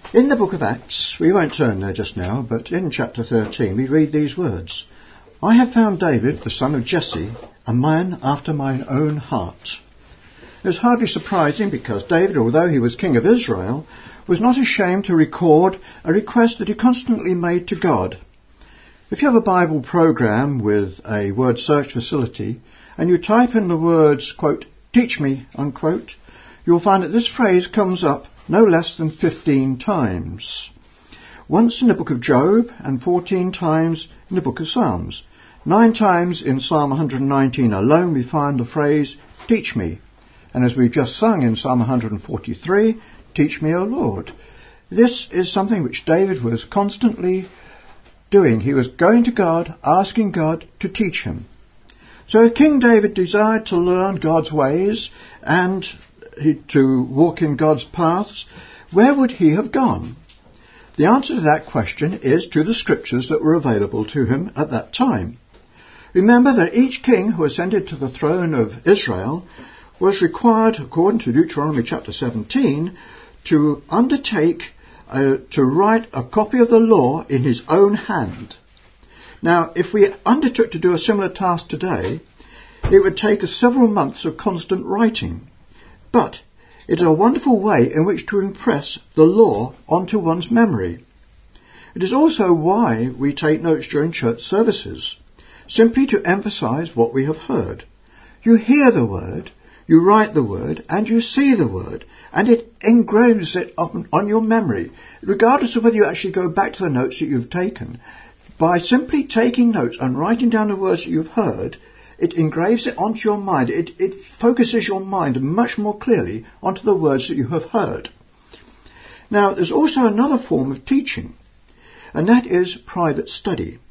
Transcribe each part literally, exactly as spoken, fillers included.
In the book of Acts, we won't turn there just now, but in chapter thirteen we read these words. I have found David, the son of Jesse, a man after mine own heart. It was hardly surprising because David, although he was king of Israel, was not ashamed to record a request that he constantly made to God. If you have a Bible program with a word search facility and you type in the words, quote, teach me, unquote, you'll find that this phrase comes up no less than fifteen times. Once in the book of Job and fourteen times in the book of Psalms. Nine times in Psalm one hundred nineteen alone we find the phrase, teach me. And as we've just sung in Psalm one hundred forty-three, teach me, O Lord. This is something which David was constantly doing. He was going to God, asking God to teach him. So King David desired to learn God's ways and he, to walk in God's paths. Where would he have gone? The answer to that question is to the scriptures that were available to him at that time. Remember that each king who ascended to the throne of Israel was required, according to Deuteronomy chapter seventeen, to undertake uh, to write a copy of the law in his own hand. Now, if we undertook to do a similar task today, it would take us several months of constant writing. But it is a wonderful way in which to impress the law onto one's memory. It is also why we take notes during church services, simply to emphasize what we have heard. You hear the word, you write the word, and you see the word, and it engraves it on, on your memory, regardless of whether you actually go back to the notes that you've taken. By simply taking notes and writing down the words that you've heard, it engraves it onto your mind. It, it focuses your mind much more clearly onto the words that you have heard. Now, there's also another form of teaching, and that is private study.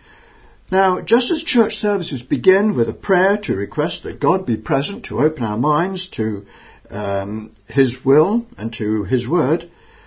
Now, just as church services begin with a prayer to request that God be present to open our minds to um, His will and to His word,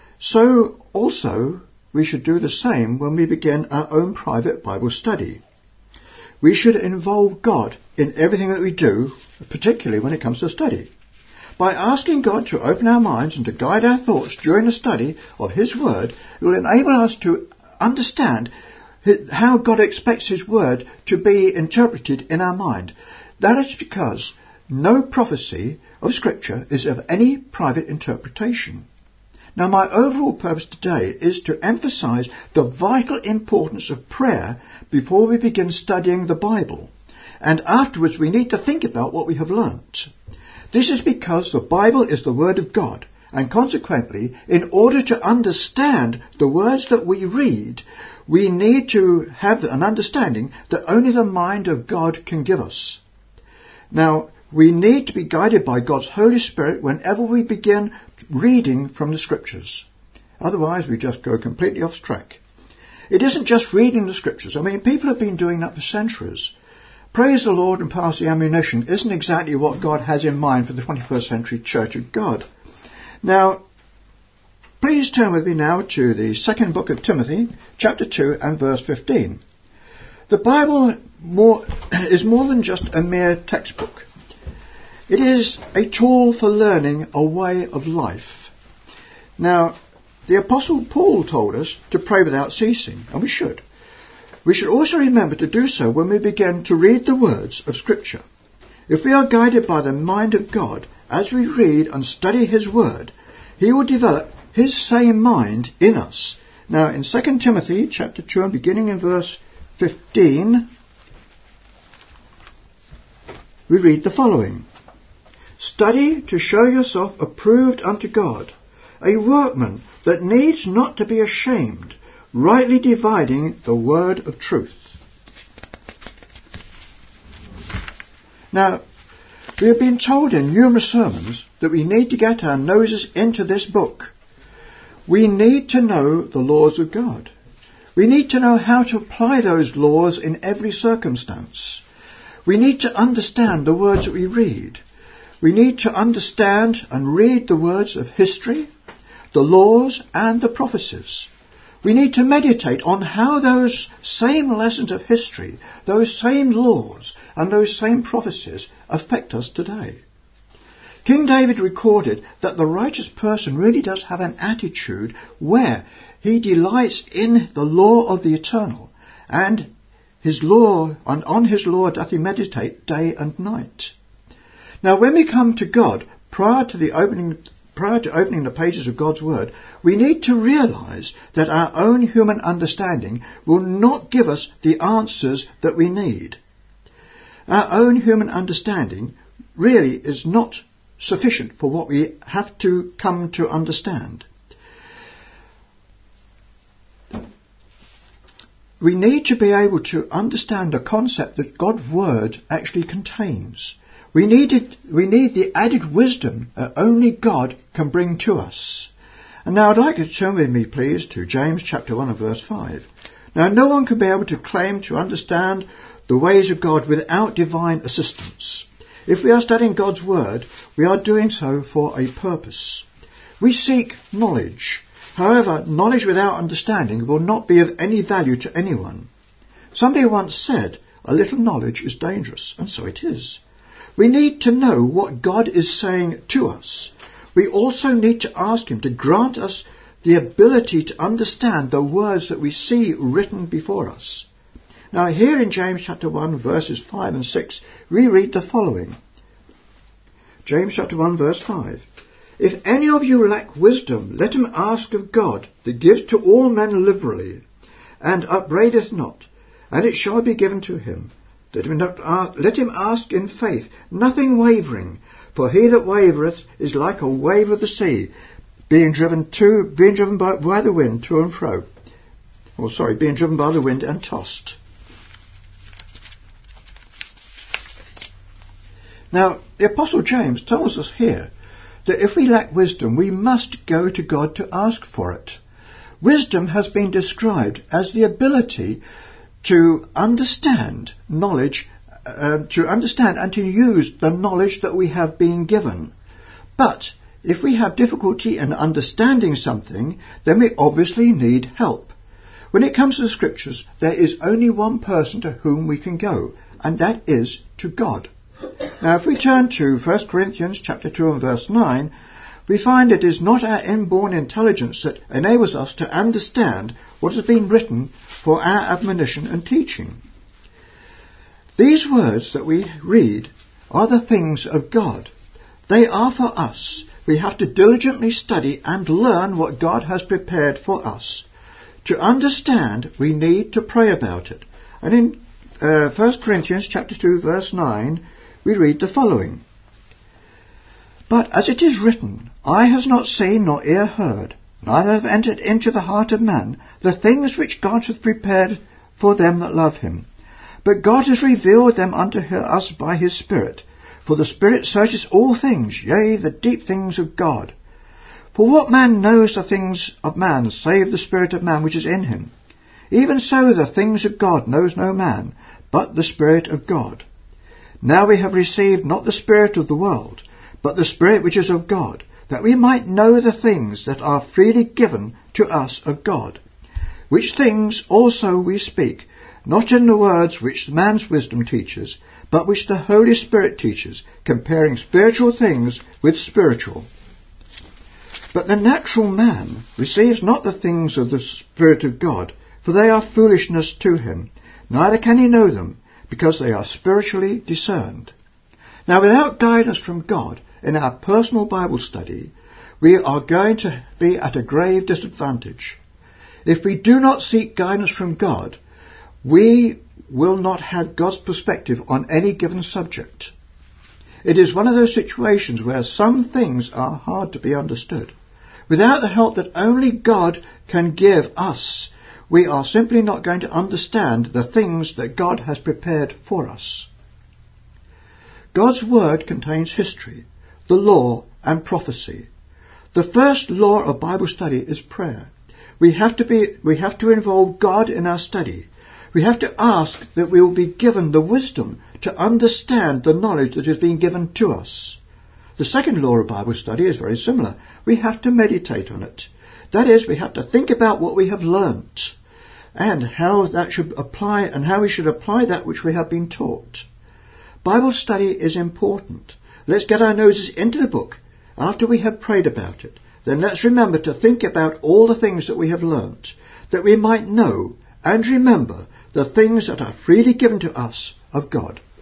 so also we should do the same when we begin our own private Bible study. We should involve God in everything that we do, particularly when it comes to study. By asking God to open our minds and to guide our thoughts during the study of His Word, it will enable us to understand how God expects His Word to be interpreted in our mind. That is because no prophecy of Scripture is of any private interpretation. Now, my overall purpose today is to emphasize the vital importance of prayer before we begin studying the Bible. And afterwards we need to think about what we have learnt. This is because the Bible is the Word of God, and consequently, in order to understand the words that we read, we need to have an understanding that only the mind of God can give us. Now, we need to be guided by God's Holy Spirit whenever we begin reading from the Scriptures. Otherwise, we just go completely off track. It isn't just reading the Scriptures. I mean, people have been doing that for centuries. Praise the Lord and pass the ammunition isn't exactly what God has in mind for the twenty-first century Church of God. Now, please turn with me now to the second book of Timothy, chapter two and verse fifteen. The Bible more, is more than just a mere textbook. It is a tool for learning a way of life. Now, the Apostle Paul told us to pray without ceasing, and we should. We should also remember to do so when we begin to read the words of Scripture. If we are guided by the mind of God as we read and study His Word, He will develop His same mind in us. Now, in Second Timothy chapter two, and beginning in verse fifteen, we read the following. Study to show yourself approved unto God, a workman that needs not to be ashamed, rightly dividing the word of truth. Now, we have been told in numerous sermons that we need to get our noses into this book. We need to know the laws of God. We need to know how to apply those laws in every circumstance. We need to understand the words that we read. We need to understand and read the words of history, the laws and the prophecies. We need to meditate on how those same lessons of history, those same laws and those same prophecies affect us today. King David recorded that the righteous person really does have an attitude where he delights in the law of the eternal, and his law, and on his law doth he meditate day and night. Now when we come to God, prior to the opening prior to opening the pages of God's Word, we need to realize that our own human understanding will not give us the answers that we need. Our own human understanding really is not sufficient for what we have to come to understand. We need to be able to understand a concept that God's Word actually contains. We need it, we need the added wisdom that only God can bring to us. And now I'd like you to turn with me, please, to James chapter one and verse five. Now no one can be able to claim to understand the ways of God without divine assistance. If we are studying God's Word, we are doing so for a purpose. We seek knowledge. However, knowledge without understanding will not be of any value to anyone. Somebody once said, a little knowledge is dangerous, and so it is. We need to know what God is saying to us. We also need to ask Him to grant us the ability to understand the words that we see written before us. Now here in James chapter one verses five and six we read the following. James chapter one verse five. If any of you lack wisdom, let him ask of God, that gives to all men liberally, and upbraideth not, and it shall be given to him. Let him, not ask, let him ask in faith, nothing wavering, for he that wavereth is like a wave of the sea, being driven to, being driven by, by the wind to and fro. Or sorry, being driven by the wind and tossed. Now, the Apostle James tells us here that if we lack wisdom, we must go to God to ask for it. Wisdom has been described as the ability to understand knowledge, uh, to understand and to use the knowledge that we have been given. But if we have difficulty in understanding something, then we obviously need help. When it comes to the Scriptures, there is only one person to whom we can go, and that is to God. Now if we turn to First Corinthians chapter two and verse nine, we find it is not our inborn intelligence that enables us to understand what has been written for our admonition and teaching. These words that we read are the things of God. They are for us. We have to diligently study and learn what God has prepared for us. To understand, we need to pray about it. And in uh, First Corinthians chapter two verse nine, we read the following. But as it is written, eye has not seen nor ear heard, neither have entered into the heart of man the things which God hath prepared for them that love him. But God has revealed them unto us by his Spirit. For the Spirit searches all things, yea, the deep things of God. For what man knows the things of man, save the Spirit of man which is in him? Even so the things of God knows no man, but the Spirit of God. Now we have received not the spirit of the world, but the Spirit which is of God, that we might know the things that are freely given to us of God. Which things also we speak, not in the words which man's wisdom teaches, but which the Holy Spirit teaches, comparing spiritual things with spiritual. But the natural man receives not the things of the Spirit of God, for they are foolishness to him, neither can he know them, because they are spiritually discerned. Now without guidance from God in our personal Bible study, we are going to be at a grave disadvantage. If we do not seek guidance from God, we will not have God's perspective on any given subject. It is one of those situations where some things are hard to be understood. Without the help that only God can give us, we are simply not going to understand the things that God has prepared for us. God's Word contains history, the law, and prophecy. The first law of Bible study is prayer. We have to be, we have to involve God in our study. We have to ask that we will be given the wisdom to understand the knowledge that has been given to us. The second law of Bible study is very similar. We have to meditate on it. That is, we have to think about what we have learnt and how that should apply, and how we should apply that which we have been taught. Bible study is important. Let's get our noses into the book after we have prayed about it. Then let's remember to think about all the things that we have learnt, that we might know and remember the things that are freely given to us of God.